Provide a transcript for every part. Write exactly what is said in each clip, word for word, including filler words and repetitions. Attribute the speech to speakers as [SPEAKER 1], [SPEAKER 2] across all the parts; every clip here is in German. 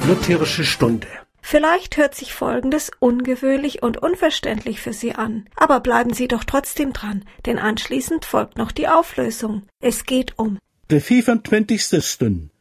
[SPEAKER 1] Lutherische Stunde.
[SPEAKER 2] Vielleicht hört sich Folgendes ungewöhnlich und unverständlich für Sie an, aber bleiben Sie doch trotzdem dran, denn anschließend folgt noch die Auflösung. Es geht um
[SPEAKER 3] de vierundzwanzigste Stund.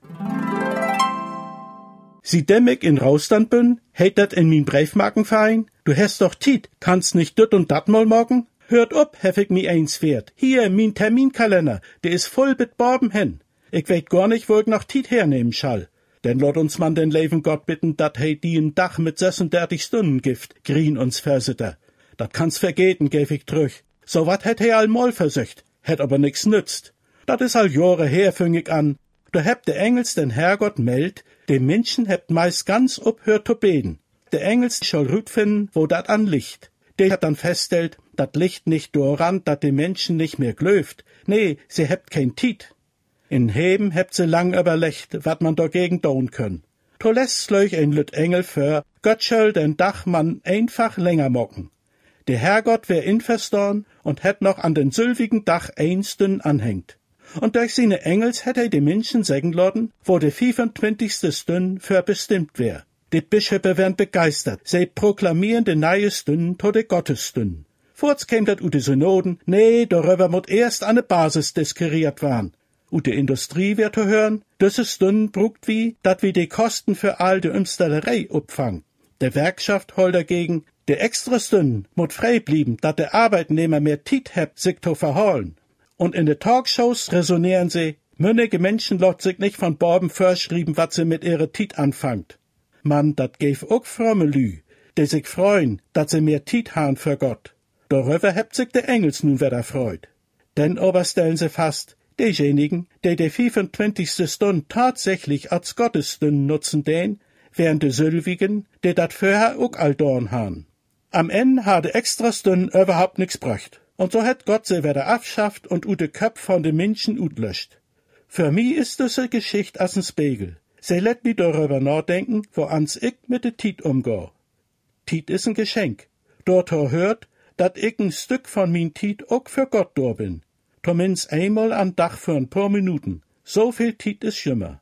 [SPEAKER 3] Sie dämmig in Rausstand bin, heit dat in min Briefmarkenverein? Du hast doch Tiet, kannst nicht düt und dat mal morgen? Hört ob, hef ich mi eins wert. Hier, min Terminkalender, der is voll mit Borben hin. Ich weet gar nicht, wo ich noch Tiet hernehmen schall. Denn lot uns man den leven Gott bitten, dat he die ein Dach mit sechsunddreißig Stunden Gift, grien uns versitter. Dat kann's vergeten, gäf ich trüch. So wat hätt he allmol versucht, hätt aber nix nützt. Dat is all Jahre her, fing ich an. Da hebt de Engels den Herrgott meldt, de Menschen hebt meist ganz ophört zu beten. De Engels soll rüt finden, wo dat an Licht. De hat dann feststellt, dat Licht nicht durchrannt, dat de Menschen nicht mehr glöft. Nee, sie hebt kein Tiet. In Heben hebt se lang überlegt, wat man dagegen tun können. To lässt sleuch ein Lüt Engel für, Gott soll den Dach man einfach länger mocken. Der Herrgott wär inverstorn und hätt noch an den sylvigen Dach ein Stünd anhängt. Und durch seine Engels hätt er die Menschen sägen lassen, wo der vierundzwanzigste Stünd für bestimmt wär. Die Bischöpe wären begeistert, sie proklamieren de neue Stünd to de Gottesstünd. Vorz käm dat u de Synoden, nee, darüber mut erst an de Basis diskuriert waren. U de Industrie wird zu hören, düsse Stünd brugt wie, dat wie die Kosten für all de Installerei upfangt. De Werkschaft hol dagegen, de extra Stünd mut frei blieben, dat de Arbeitnehmer mehr Tiet hebt, sich zu verholen. Und in de Talkshows resonieren sie, münnige Menschen lot sich nicht von Borben verschrieben, wat sie mit ihre Tiet anfangt. Man, dat gäf ook fromme Lü, die sich freuen, dat sie mehr Tiet han für Gott. Darüber hebt sich de Engels nun wieder freut. Denn aber stellen sie fast, diejenigen, die de vierundzwanzigste Stund tatsächlich als Gottesstund nutzen den, wären de Sylvigen, die dat vorher ook all dorn han. Am Ende ha de extra Stund überhaupt nix bröcht. Und so hat Gott sie wieder abschafft und u de Köpf von de Menschen utlöscht. Für mi ist das a Geschicht as n Spiegel. Sie lädt mi darüber nachdenken, wo ans ich mit de Tiet umgeh. Tiet is n Geschenk. Dort hört, dat ich n Stück von min Tiet ook für Gott do bin. Zumindest einmal am Dach für ein paar Minuten. So viel Tiet is schimmer.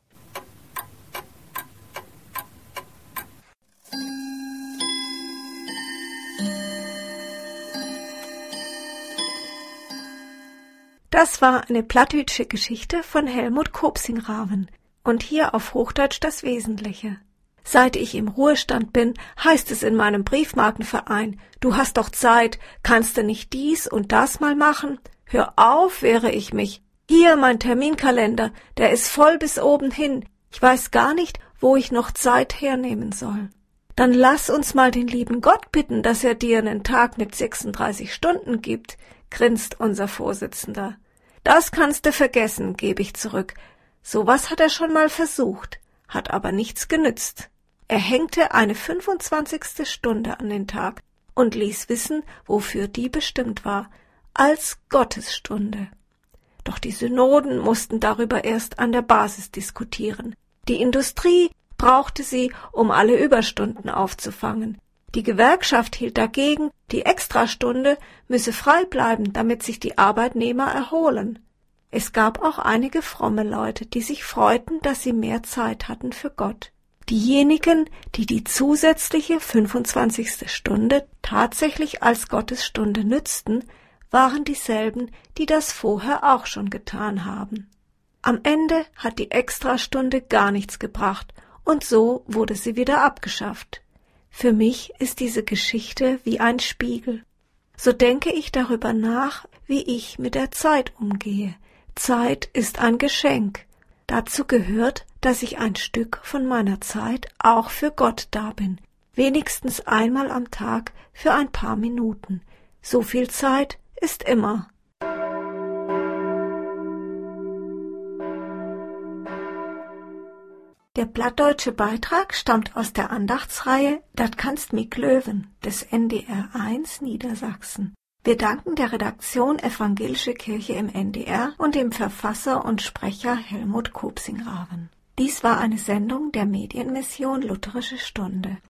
[SPEAKER 2] Das war eine plattdeutsche Geschichte von Helmut Kopsingraven und hier auf Hochdeutsch das Wesentliche. Seit ich im Ruhestand bin, heißt es in meinem Briefmarkenverein, du hast doch Zeit, kannst du nicht dies und das mal machen? Hör auf, wehre ich mich. Hier mein Terminkalender, der ist voll bis oben hin. Ich weiß gar nicht, wo ich noch Zeit hernehmen soll. Dann lass uns mal den lieben Gott bitten, dass er dir einen Tag mit sechsunddreißig Stunden gibt, grinst unser Vorsitzender. Das kannst du vergessen, gebe ich zurück. Sowas hat er schon mal versucht, hat aber nichts genützt. Er hängte eine fünfundzwanzigste Stunde an den Tag und ließ wissen, wofür die bestimmt war, als Gottesstunde. Doch die Synoden mussten darüber erst an der Basis diskutieren. Die Industrie brauchte sie, um alle Überstunden aufzufangen. Die Gewerkschaft hielt dagegen, die Extrastunde müsse frei bleiben, damit sich die Arbeitnehmer erholen. Es gab auch einige fromme Leute, die sich freuten, dass sie mehr Zeit hatten für Gott. Diejenigen, die die zusätzliche fünfundzwanzigste Stunde tatsächlich als Gottesstunde nützten, waren dieselben, die das vorher auch schon getan haben. Am Ende hat die Extrastunde gar nichts gebracht und so wurde sie wieder abgeschafft. Für mich ist diese Geschichte wie ein Spiegel. So denke ich darüber nach, wie ich mit der Zeit umgehe. Zeit ist ein Geschenk. Dazu gehört, dass ich ein Stück von meiner Zeit auch für Gott da bin. Wenigstens einmal am Tag für ein paar Minuten. So viel Zeit ist immer. Der plattdeutsche Beitrag stammt aus der Andachtsreihe Dat kannst mi glöwen des N D R eins Niedersachsen. Wir danken der Redaktion Evangelische Kirche im N D R und dem Verfasser und Sprecher Helmut Kopsingraven. Dies war eine Sendung der Medienmission Lutherische Stunde.